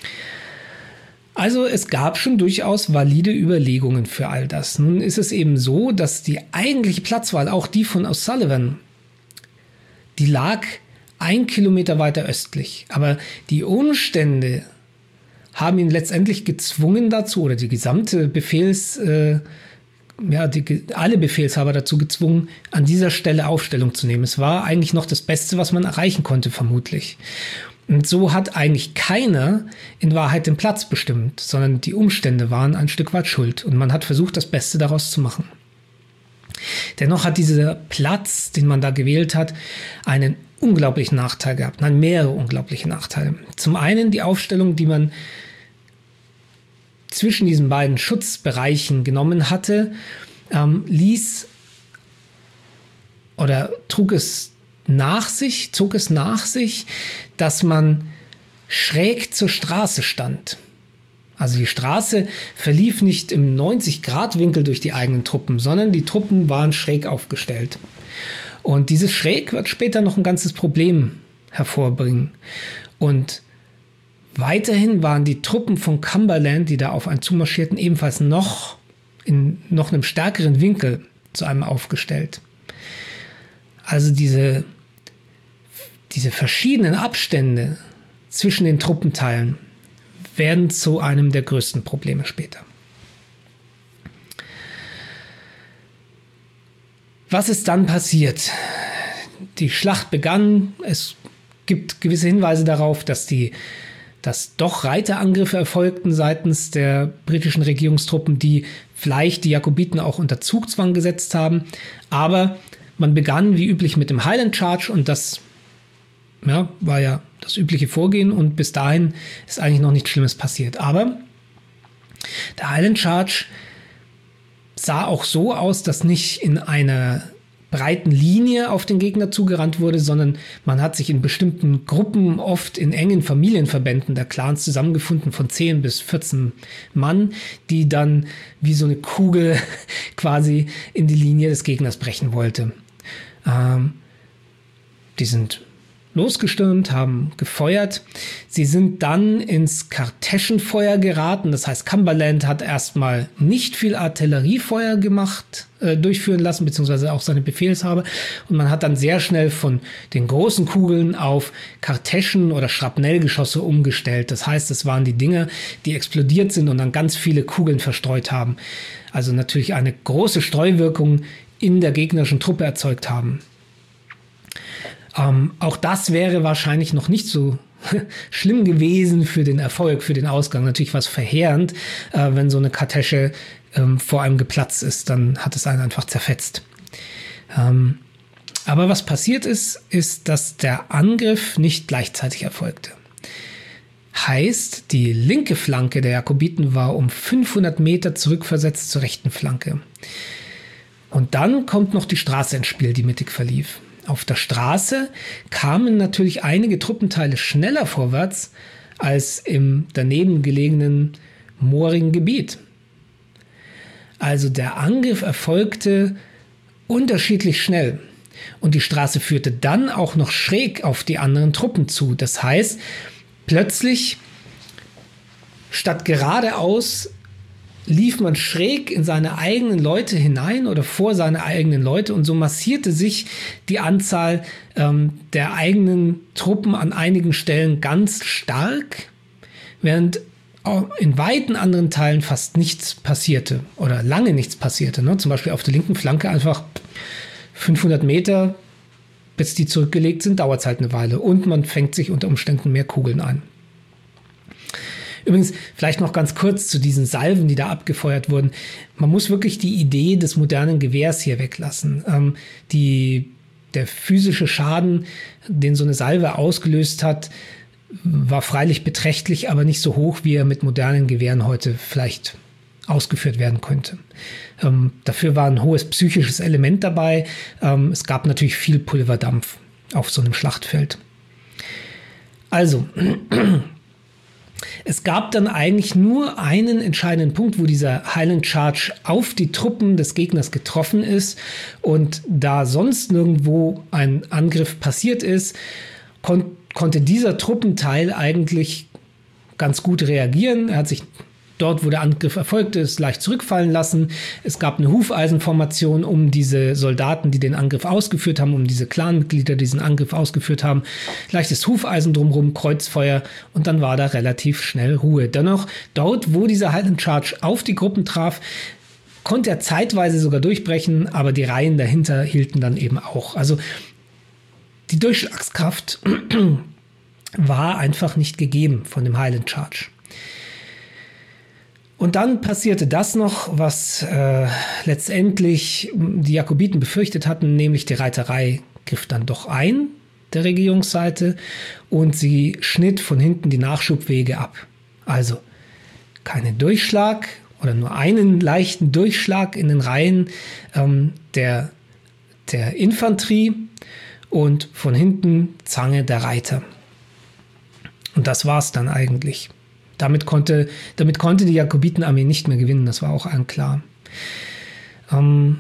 Also es gab schon durchaus valide Überlegungen für all das. Nun ist es eben so, dass die eigentliche Platzwahl, auch die von O'Sullivan, die lag ein Kilometer weiter östlich. Aber die Umstände haben ihn letztendlich gezwungen dazu, oder die gesamte Befehls, äh, ja, die, alle Befehlshaber dazu gezwungen, an dieser Stelle Aufstellung zu nehmen. Es war eigentlich noch das Beste, was man erreichen konnte, vermutlich. Und so hat eigentlich keiner in Wahrheit den Platz bestimmt, sondern die Umstände waren ein Stück weit schuld. Und man hat versucht, das Beste daraus zu machen. Dennoch hat dieser Platz, den man da gewählt hat, einen unglaublichen Nachteil gehabt. Nein, mehrere unglaubliche Nachteile. Zum einen die Aufstellung, die man zwischen diesen beiden Schutzbereichen genommen hatte, ähm, ließ oder trug es nach sich, zog es nach sich, dass man schräg zur Straße stand. Also die Straße verlief nicht im neunzig Grad Winkel durch die eigenen Truppen, sondern die Truppen waren schräg aufgestellt. Und dieses Schräg wird später noch ein ganzes Problem hervorbringen. Und weiterhin waren die Truppen von Cumberland, die da auf einen zumarschierten, ebenfalls noch in noch einem stärkeren Winkel zu einem aufgestellt. Also diese, diese verschiedenen Abstände zwischen den Truppenteilen werden zu einem der größten Probleme später. Was ist dann passiert? Die Schlacht begann. Es gibt gewisse Hinweise darauf, dass die dass doch Reiterangriffe erfolgten seitens der britischen Regierungstruppen, die vielleicht die Jakobiten auch unter Zugzwang gesetzt haben. Aber man begann wie üblich mit dem Highland Charge und das ja, war ja das übliche Vorgehen und bis dahin ist eigentlich noch nichts Schlimmes passiert. Aber der Highland Charge sah auch so aus, dass nicht in einer breiten Linie auf den Gegner zugerannt wurde, sondern man hat sich in bestimmten Gruppen, oft in engen Familienverbänden der Clans zusammengefunden von zehn bis vierzehn Mann, die dann wie so eine Kugel quasi in die Linie des Gegners brechen wollte. Ähm, die sind losgestürmt, haben gefeuert. Sie sind dann ins Kartäschenfeuer geraten. Das heißt, Cumberland hat erstmal nicht viel Artilleriefeuer gemacht, äh, durchführen lassen, beziehungsweise auch seine Befehlshaber. Und man hat dann sehr schnell von den großen Kugeln auf Kartäschen- oder Schrapnellgeschosse umgestellt. Das heißt, es waren die Dinger, die explodiert sind und dann ganz viele Kugeln verstreut haben. Also natürlich eine große Streuwirkung in der gegnerischen Truppe erzeugt haben. Ähm, auch das wäre wahrscheinlich noch nicht so schlimm gewesen für den Erfolg, für den Ausgang. Natürlich war es verheerend, äh, wenn so eine Kartäsche ähm, vor einem geplatzt ist, dann hat es einen einfach zerfetzt. Ähm, aber was passiert ist, ist, dass der Angriff nicht gleichzeitig erfolgte. Heißt, die linke Flanke der Jakobiten war um fünfhundert Meter zurückversetzt zur rechten Flanke. Und dann kommt noch die Straße ins Spiel, die mittig verlief. Auf der Straße kamen natürlich einige Truppenteile schneller vorwärts als im daneben gelegenen moorigen Gebiet. Also der Angriff erfolgte unterschiedlich schnell und die Straße führte dann auch noch schräg auf die anderen Truppen zu. Das heißt, plötzlich statt geradeaus lief man schräg in seine eigenen Leute hinein oder vor seine eigenen Leute und so massierte sich die Anzahl ähm, der eigenen Truppen an einigen Stellen ganz stark, während in weiten anderen Teilen fast nichts passierte oder lange nichts passierte. Ne? Zum Beispiel auf der linken Flanke einfach fünfhundert Meter, bis die zurückgelegt sind, dauert es halt eine Weile und man fängt sich unter Umständen mehr Kugeln ein. Übrigens, vielleicht noch ganz kurz zu diesen Salven, die da abgefeuert wurden. Man muss wirklich die Idee des modernen Gewehrs hier weglassen. Ähm, die, der physische Schaden, den so eine Salve ausgelöst hat, war freilich beträchtlich, aber nicht so hoch, wie er mit modernen Gewehren heute vielleicht ausgeführt werden könnte. Ähm, dafür war ein hohes psychisches Element dabei. Ähm, es gab natürlich viel Pulverdampf auf so einem Schlachtfeld. Also, es gab dann eigentlich nur einen entscheidenden Punkt, wo dieser Highland Charge auf die Truppen des Gegners getroffen ist. Und da sonst nirgendwo ein Angriff passiert ist, kon- konnte dieser Truppenteil eigentlich ganz gut reagieren. Er hat sich dort, wo der Angriff erfolgte, ist leicht zurückfallen lassen. Es gab eine Hufeisenformation um diese Soldaten, die den Angriff ausgeführt haben, um diese Clanmitglieder, die diesen Angriff ausgeführt haben. Leichtes Hufeisen drumherum, Kreuzfeuer und dann war da relativ schnell Ruhe. Dennoch, dort, wo dieser Highland Charge auf die Gruppen traf, konnte er zeitweise sogar durchbrechen, aber die Reihen dahinter hielten dann eben auch. Also die Durchschlagskraft war einfach nicht gegeben von dem Highland Charge. Und dann passierte das noch, was äh, letztendlich die Jakobiten befürchtet hatten, nämlich die Reiterei griff dann doch ein, der Regierungsseite, und sie schnitt von hinten die Nachschubwege ab. Also keinen Durchschlag oder nur einen leichten Durchschlag in den Reihen ähm, der, der Infanterie und von hinten Zange der Reiter. Und das war es dann eigentlich. Damit konnte, damit konnte die Jakobitenarmee nicht mehr gewinnen, das war auch allen klar. Ähm,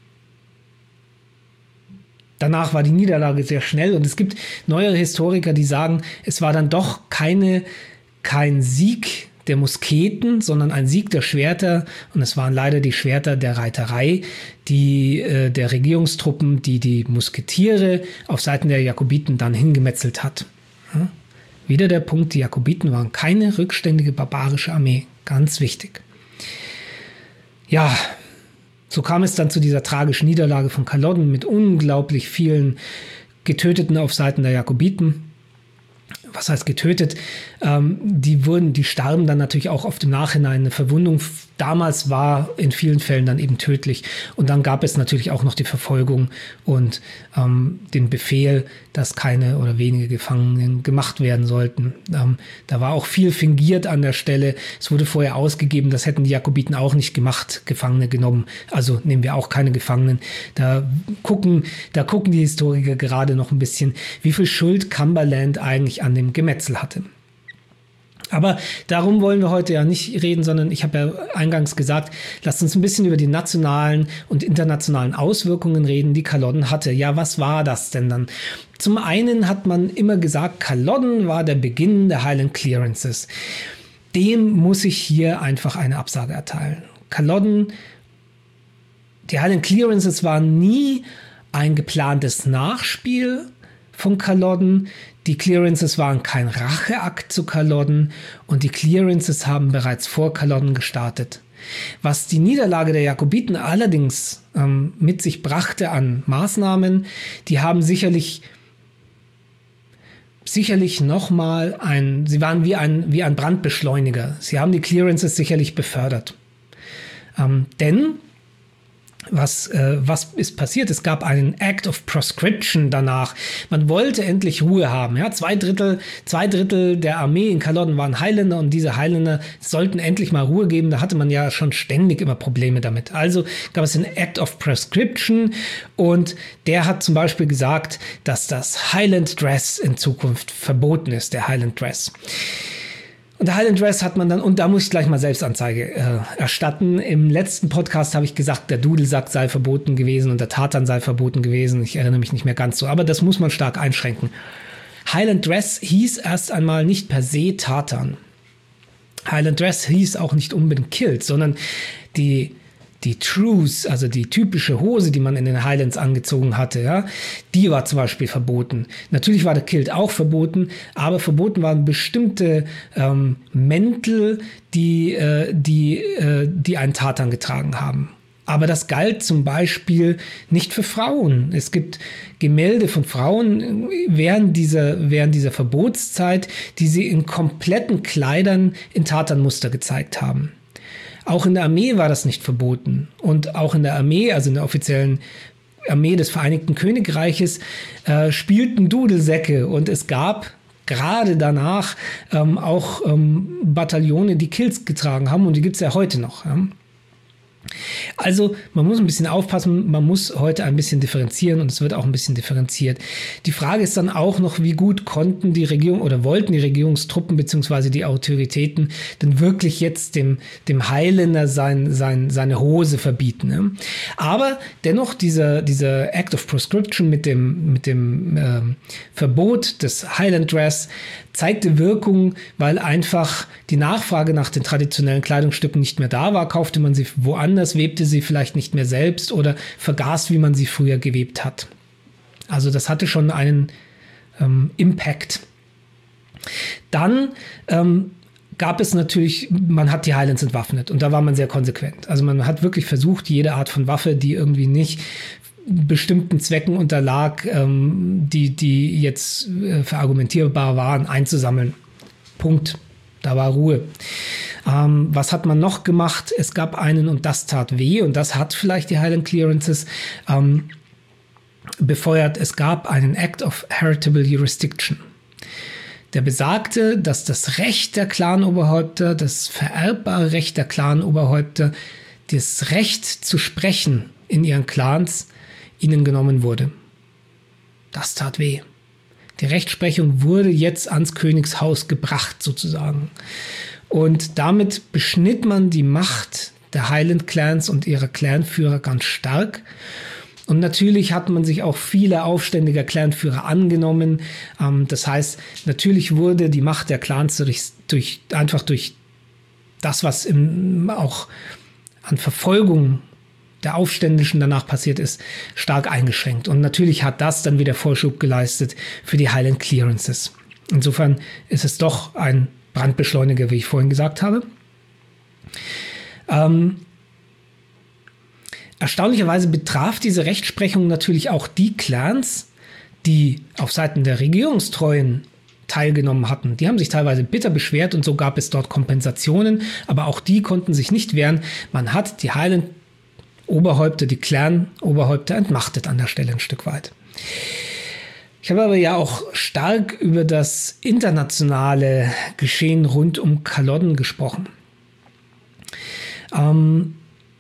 danach war die Niederlage sehr schnell und es gibt neuere Historiker, die sagen, es war dann doch keine, kein Sieg der Musketen, sondern ein Sieg der Schwerter und es waren leider die Schwerter der Reiterei, die äh, der Regierungstruppen, die die Musketiere auf Seiten der Jakobiten dann hingemetzelt hat. Ja? Wieder der Punkt, die Jakobiten waren keine rückständige barbarische Armee. Ganz wichtig. Ja, so kam es dann zu dieser tragischen Niederlage von Culloden mit unglaublich vielen Getöteten auf Seiten der Jakobiten. Was heißt getötet? Ähm, die wurden, die starben dann natürlich auch auf dem Nachhinein. Eine Verwundung damals war in vielen Fällen dann eben tödlich. Und dann gab es natürlich auch noch die Verfolgung und ähm, den Befehl, dass keine oder wenige Gefangenen gemacht werden sollten. Ähm, da war auch viel fingiert an der Stelle. Es wurde vorher ausgegeben, das hätten die Jakobiten auch nicht gemacht, Gefangene genommen. Also nehmen wir auch keine Gefangenen. Da gucken, da gucken die Historiker gerade noch ein bisschen, wie viel Schuld Cumberland eigentlich an dem Gemetzel hatte. Aber darum wollen wir heute ja nicht reden, sondern ich habe ja eingangs gesagt, lasst uns ein bisschen über die nationalen und internationalen Auswirkungen reden, die Culloden hatte. Ja, was war das denn dann? Zum einen hat man immer gesagt, Culloden war der Beginn der Highland Clearances. Dem muss ich hier einfach eine Absage erteilen. Culloden, die Highland Clearances waren nie ein geplantes Nachspiel von Culloden. Die Clearances waren kein Racheakt zu Culloden und die Clearances haben bereits vor Culloden gestartet. Was die Niederlage der Jakobiten allerdings ähm, mit sich brachte an Maßnahmen, die haben sicherlich sicherlich nochmal ein, sie waren wie ein, wie ein Brandbeschleuniger. Sie haben die Clearances sicherlich befördert. Ähm, denn Was, äh, was ist passiert? Es gab einen Act of Proscription danach. Man wollte endlich Ruhe haben. Ja? Zwei Drittel, zwei Drittel der Armee in Culloden waren Highlander und diese Highlander sollten endlich mal Ruhe geben. Da hatte man ja schon ständig immer Probleme damit. Also gab es einen Act of Proscription und der hat zum Beispiel gesagt, dass das Highland Dress in Zukunft verboten ist, der Highland Dress. Und der Highland Dress hat man dann, und da muss ich gleich mal Selbstanzeige äh, erstatten. Im letzten Podcast habe ich gesagt, der Dudelsack sei verboten gewesen und der Tartan sei verboten gewesen. Ich erinnere mich nicht mehr ganz so, aber das muss man stark einschränken. Highland Dress hieß erst einmal nicht per se Tartan. Highland Dress hieß auch nicht unbedingt Kilt, sondern die Die Trues, also die typische Hose, die man in den Highlands angezogen hatte, ja, die war zum Beispiel verboten. Natürlich war der Kilt auch verboten, aber verboten waren bestimmte ähm, Mäntel, die, äh, die, äh, die einen Tartan getragen haben. Aber das galt zum Beispiel nicht für Frauen. Es gibt Gemälde von Frauen während dieser, während dieser Verbotszeit, die sie in kompletten Kleidern in Tartanmuster gezeigt haben. Auch in der Armee war das nicht verboten. Und auch in der Armee, also in der offiziellen Armee des Vereinigten Königreiches, äh, spielten Dudelsäcke. Und es gab gerade danach ähm, auch ähm, Bataillone, die Kilts getragen haben. Und die gibt es ja heute noch. Ja. Also man muss ein bisschen aufpassen, man muss heute ein bisschen differenzieren und es wird auch ein bisschen differenziert. Die Frage ist dann auch noch, wie gut konnten die Regierung oder wollten die Regierungstruppen bzw. die Autoritäten denn wirklich jetzt dem, dem Highlander sein, sein, seine Hose verbieten. Ne? Aber dennoch dieser, dieser Act of Proscription mit dem, mit dem äh, Verbot des Highland Dress zeigte Wirkung, weil einfach die Nachfrage nach den traditionellen Kleidungsstücken nicht mehr da war, kaufte man sie woanders, webte sie vielleicht nicht mehr selbst oder vergaß, wie man sie früher gewebt hat. Also das hatte schon einen ähm, Impact. Dann ähm, gab es natürlich, man hat die Highlands entwaffnet und da war man sehr konsequent. Also man hat wirklich versucht, jede Art von Waffe, die irgendwie nicht bestimmten Zwecken unterlag, ähm, die, die jetzt äh, verargumentierbar waren, einzusammeln. Punkt. Da war Ruhe. Ähm, was hat man noch gemacht? Es gab einen, und das tat weh, und das hat vielleicht die Highland Clearances ähm, befeuert. Es gab einen Act of Heritable Jurisdiction. Der besagte, dass das Recht der Clanoberhäupter, das vererbbare Recht der Clanoberhäupter, das Recht zu sprechen in ihren Clans, ihnen genommen wurde. Das tat weh. Die Rechtsprechung wurde jetzt ans Königshaus gebracht, sozusagen. Und damit beschnitt man die Macht der Highland Clans und ihrer Clanführer ganz stark. Und natürlich hat man sich auch viele aufständiger Clanführer angenommen. Ähm, das heißt, natürlich wurde die Macht der Clans durch, durch, einfach durch das, was im, auch an Verfolgung der Aufständischen danach passiert ist, stark eingeschränkt. Und natürlich hat das dann wieder Vorschub geleistet für die Highland Clearances. Insofern ist es doch ein Brandbeschleuniger, wie ich vorhin gesagt habe. Ähm, erstaunlicherweise betraf diese Rechtsprechung natürlich auch die Clans, die auf Seiten der Regierungstreuen teilgenommen hatten. Die haben sich teilweise bitter beschwert und so gab es dort Kompensationen, aber auch die konnten sich nicht wehren. Man hat die Highland Oberhäupter, die Clan-Oberhäupter entmachtet an der Stelle ein Stück weit. Ich habe aber ja auch stark über das internationale Geschehen rund um Culloden gesprochen. Ähm,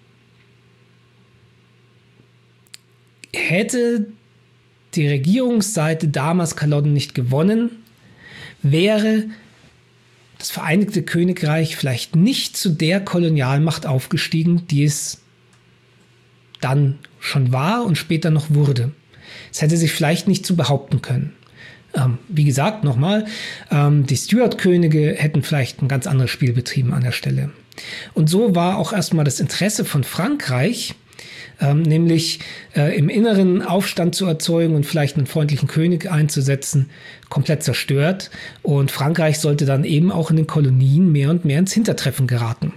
hätte die Regierungsseite damals Culloden nicht gewonnen, wäre das Vereinigte Königreich vielleicht nicht zu der Kolonialmacht aufgestiegen, die es dann schon war und später noch wurde. Es hätte sich vielleicht nicht so behaupten können. Ähm, wie gesagt, nochmal, ähm, die Stuart-Könige hätten vielleicht ein ganz anderes Spiel betrieben an der Stelle. Und so war auch erstmal das Interesse von Frankreich, ähm, nämlich äh, im Inneren Aufstand zu erzeugen und vielleicht einen freundlichen König einzusetzen, komplett zerstört. Und Frankreich sollte dann eben auch in den Kolonien mehr und mehr ins Hintertreffen geraten.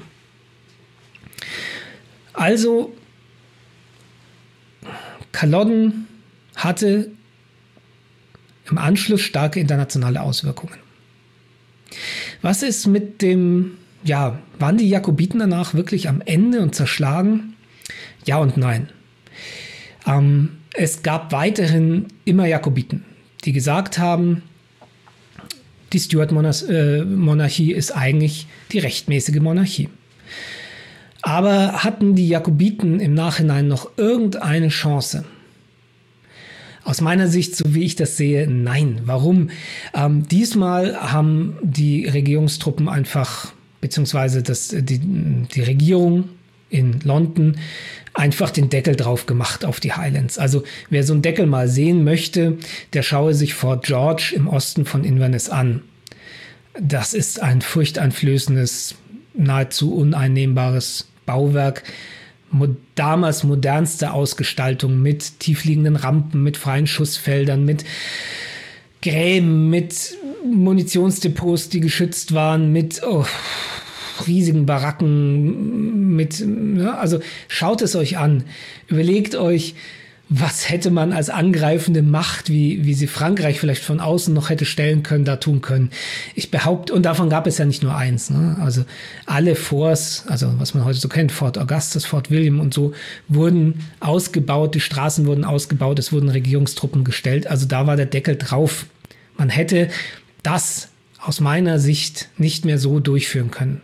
Also Culloden hatte im Anschluss starke internationale Auswirkungen. Was ist mit dem, ja, waren die Jakobiten danach wirklich am Ende und zerschlagen? Ja und nein. Ähm, es gab weiterhin immer Jakobiten, die gesagt haben, die Stuart-Monarchie ist eigentlich die rechtmäßige Monarchie. Aber hatten die Jakobiten im Nachhinein noch irgendeine Chance? Aus meiner Sicht, so wie ich das sehe, nein. Warum? Ähm, diesmal haben die Regierungstruppen einfach, beziehungsweise das, die, die Regierung in London, einfach den Deckel drauf gemacht auf die Highlands. Also wer so einen Deckel mal sehen möchte, der schaue sich Fort George im Osten von Inverness an. Das ist ein furchteinflößendes, nahezu uneinnehmbares Bauwerk. Damals modernste Ausgestaltung mit tiefliegenden Rampen, mit freien Schussfeldern, mit Gräben, mit Munitionsdepots, die geschützt waren, mit oh, riesigen Baracken, mit, ja, also schaut es euch an, überlegt euch, was hätte man als angreifende Macht, wie, wie sie Frankreich vielleicht von außen noch hätte stellen können, da tun können. Ich behaupte, und davon gab es ja nicht nur eins, ne? Also alle Forts, also was man heute so kennt, Fort Augustus, Fort William und so, wurden ausgebaut, die Straßen wurden ausgebaut, es wurden Regierungstruppen gestellt, also da war der Deckel drauf. Man hätte das aus meiner Sicht nicht mehr so durchführen können.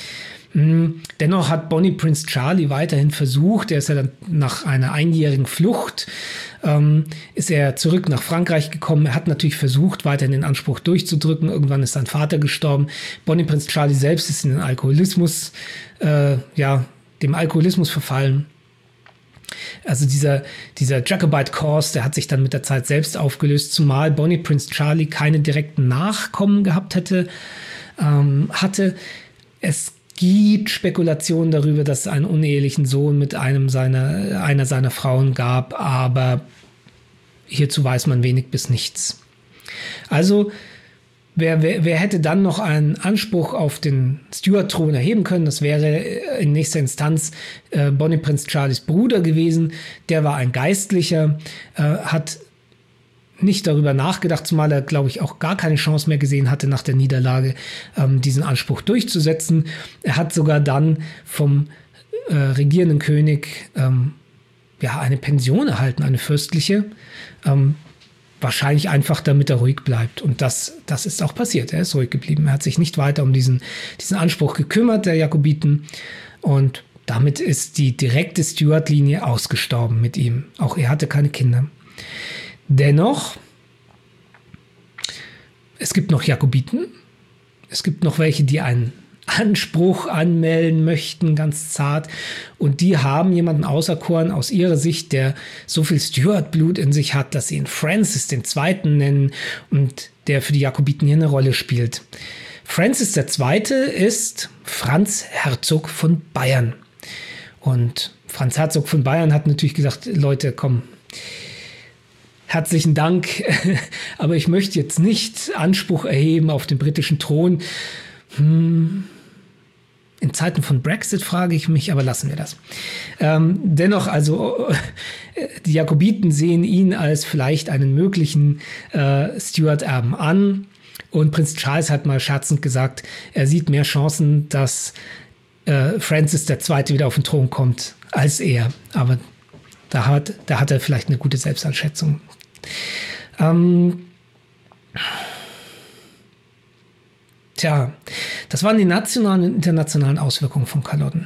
Dennoch hat Bonnie Prince Charlie weiterhin versucht, er ist ja dann nach einer einjährigen Flucht, ähm, ist er zurück nach Frankreich gekommen. Er hat natürlich versucht, weiterhin den Anspruch durchzudrücken. Irgendwann ist sein Vater gestorben. Bonnie Prince Charlie selbst ist in den Alkoholismus, äh, ja, dem Alkoholismus verfallen. Also dieser, dieser Jacobite Cause, der hat sich dann mit der Zeit selbst aufgelöst, zumal Bonnie Prince Charlie keine direkten Nachkommen gehabt hätte, ähm, hatte. Es gibt Spekulationen darüber, dass es einen unehelichen Sohn mit einem seiner, einer seiner Frauen gab, aber hierzu weiß man wenig bis nichts. Also wer, wer, wer hätte dann noch einen Anspruch auf den Stuart-Thron erheben können? Das wäre in nächster Instanz äh, Bonnie Prince Charlies Bruder gewesen. Der war ein Geistlicher, äh, hat nicht darüber nachgedacht, zumal er, glaube ich, auch gar keine Chance mehr gesehen hatte, nach der Niederlage ähm, diesen Anspruch durchzusetzen. Er hat sogar dann vom äh, regierenden König ähm, ja, eine Pension erhalten, eine fürstliche, ähm, wahrscheinlich einfach, damit er ruhig bleibt. Und das, das ist auch passiert. Er ist ruhig geblieben. Er hat sich nicht weiter um diesen, diesen Anspruch gekümmert, der Jakobiten. Und damit ist die direkte Stuart-Linie ausgestorben mit ihm. Auch er hatte keine Kinder. Dennoch, es gibt noch Jakobiten, es gibt noch welche, die einen Anspruch anmelden möchten, ganz zart, und die haben jemanden auserkoren aus ihrer Sicht, der so viel Stuart-Blut in sich hat, dass sie ihn Francis den Zweiten nennen und der für die Jakobiten hier eine Rolle spielt. Francis der Zweite ist Franz Herzog von Bayern. Und Franz Herzog von Bayern hat natürlich gesagt, Leute, komm, herzlichen Dank, aber ich möchte jetzt nicht Anspruch erheben auf den britischen Thron. Hm. In Zeiten von Brexit frage ich mich, aber lassen wir das. Ähm, dennoch, also die Jakobiten sehen ihn als vielleicht einen möglichen äh, Stuart-Erben an. Und Prinz Charles hat mal scherzend gesagt, er sieht mehr Chancen, dass äh, Francis der Zweite wieder auf den Thron kommt, als er. Aber da hat, da hat er vielleicht eine gute Selbsteinschätzung. Ähm, tja, das waren die nationalen und internationalen Auswirkungen von Culloden.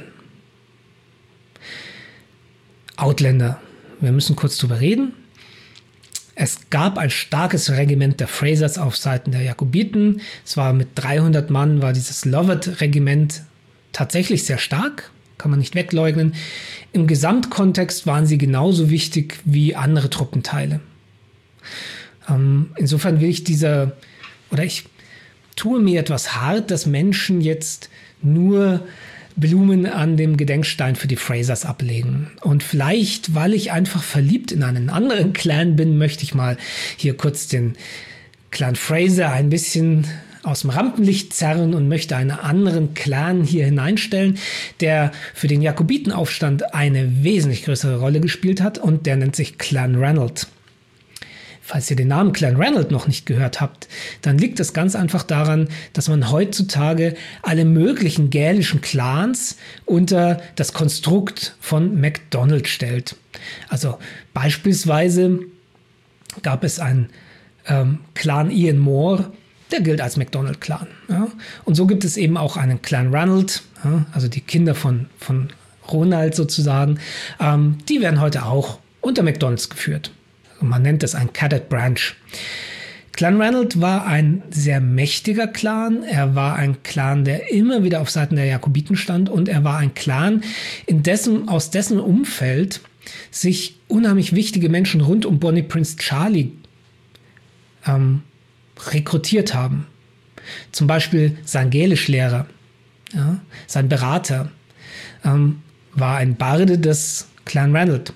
Outlander, wir müssen kurz drüber reden. Es gab ein starkes Regiment der Frasers auf Seiten der Jakobiten. Es war mit dreihundert Mann, war dieses Lovat-Regiment tatsächlich sehr stark, kann man nicht wegleugnen. Im Gesamtkontext waren sie genauso wichtig wie andere Truppenteile. Ähm, insofern will ich dieser, oder ich tue mir etwas hart, dass Menschen jetzt nur Blumen an dem Gedenkstein für die Frasers ablegen. Und vielleicht, weil ich einfach verliebt in einen anderen Clan bin, möchte ich mal hier kurz den Clan Fraser ein bisschen aus dem Rampenlicht zerren und möchte einen anderen Clan hier hineinstellen, der für den Jakobitenaufstand eine wesentlich größere Rolle gespielt hat, und der nennt sich Clan Ranald. falls ihr den Namen Clan Ranald noch nicht gehört habt, dann liegt es ganz einfach daran, dass man heutzutage alle möglichen gälischen Clans unter das Konstrukt von MacDonald stellt. Also beispielsweise gab es einen ähm, Clan Ian Moore, der gilt als MacDonald-Clan. Ja? Und so gibt es eben auch einen Clan Ranald, ja? Also die Kinder von, von Ronald sozusagen, ähm, die werden heute auch unter McDonald's geführt. Man nennt es ein Cadet Branch. Clan Ranald war ein sehr mächtiger Clan. Er war ein Clan, der immer wieder auf Seiten der Jakobiten stand. Und er war ein Clan, in dessen, aus dessen Umfeld sich unheimlich wichtige Menschen rund um Bonnie Prince Charlie ähm, rekrutiert haben. Zum Beispiel sein Gälischlehrer, ja, sein Berater, ähm, war ein Barde des Clan Ranald.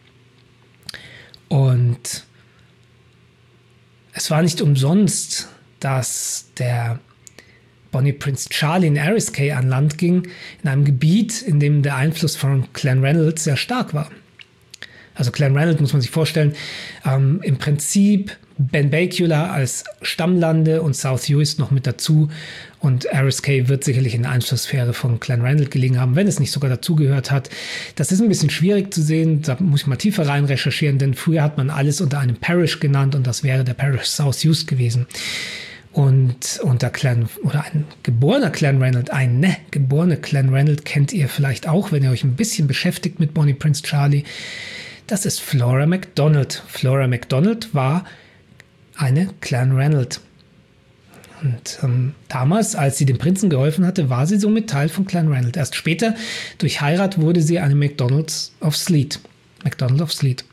Und es war nicht umsonst, dass der Bonnie Prince Charlie in Eriskay an Land ging, in einem Gebiet, in dem der Einfluss von Clan Ranald sehr stark war. Also Clan Ranald muss man sich vorstellen, ähm, im Prinzip Benbecula als Stammlande und South Uist noch mit dazu. Und Eriskay wird sicherlich in der Einflusssphäre von Clan Ranald gelegen haben, wenn es nicht sogar dazugehört hat. Das ist ein bisschen schwierig zu sehen, da muss ich mal tiefer rein recherchieren, denn früher hat man alles unter einem Parish genannt und das wäre der Parish South Uist gewesen. Und unter Clan, oder ein geborener Clan Ranald, ein ne, geborener Clan Ranald kennt ihr vielleicht auch, wenn ihr euch ein bisschen beschäftigt mit Bonnie Prince Charlie. Das ist Flora MacDonald. Flora MacDonald war eine Clan Ranald. Und ähm, damals, als sie dem Prinzen geholfen hatte, war sie somit Teil von Clan Ranald. Erst später, durch Heirat, wurde sie eine MacDonald of Sleat. MacDonald of Sleat.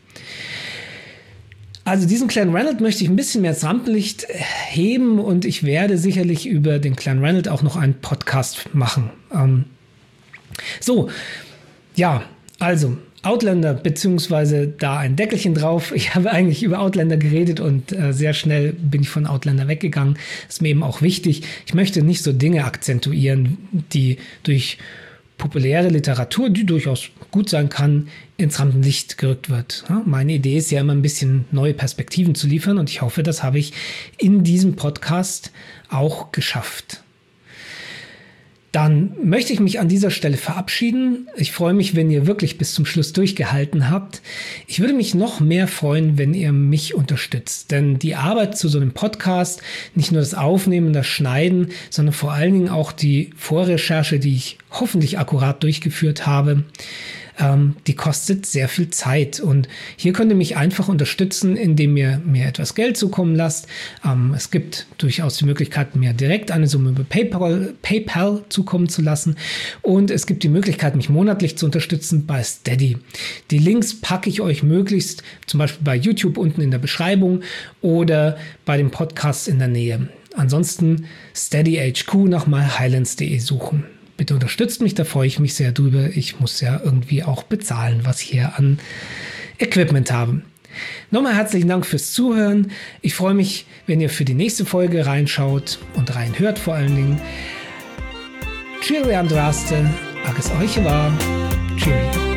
Also diesen Clan Ranald möchte ich ein bisschen mehr ins Rampenlicht heben und ich werde sicherlich über den Clan Ranald auch noch einen Podcast machen. Ähm, so, ja, also Outlander, beziehungsweise da ein Deckelchen drauf. Ich habe eigentlich über Outlander geredet und äh, sehr schnell bin ich von Outlander weggegangen. Das ist mir eben auch wichtig. Ich möchte nicht so Dinge akzentuieren, die durch populäre Literatur, die durchaus gut sein kann, ins Rampenlicht gerückt wird. Ja, meine Idee ist ja immer ein bisschen neue Perspektiven zu liefern und ich hoffe, das habe ich in diesem Podcast auch geschafft. Dann möchte ich mich an dieser Stelle verabschieden. Ich freue mich, wenn ihr wirklich bis zum Schluss durchgehalten habt. Ich würde mich noch mehr freuen, wenn ihr mich unterstützt. Denn die Arbeit zu so einem Podcast, nicht nur das Aufnehmen, das Schneiden, sondern vor allen Dingen auch die Vorrecherche, die ich hoffentlich akkurat durchgeführt habe, ähm, die kostet sehr viel Zeit. Und hier könnt ihr mich einfach unterstützen, indem ihr mir etwas Geld zukommen lasst. Ähm, es gibt durchaus die Möglichkeit, mir direkt eine Summe über PayPal, PayPal zukommen zu lassen. Und es gibt die Möglichkeit, mich monatlich zu unterstützen bei Steady. Die Links packe ich euch möglichst zum Beispiel bei YouTube unten in der Beschreibung oder bei dem Podcast in der Nähe. Ansonsten Steady H Q nach myhighlands punkt de suchen. Bitte unterstützt mich, da freue ich mich sehr drüber. Ich muss ja irgendwie auch bezahlen, was ich hier an Equipment habe. Nochmal herzlichen Dank fürs Zuhören. Ich freue mich, wenn ihr für die nächste Folge reinschaut und reinhört vor allen Dingen. Cheerio Andraste, Agus euch war. Cheerio.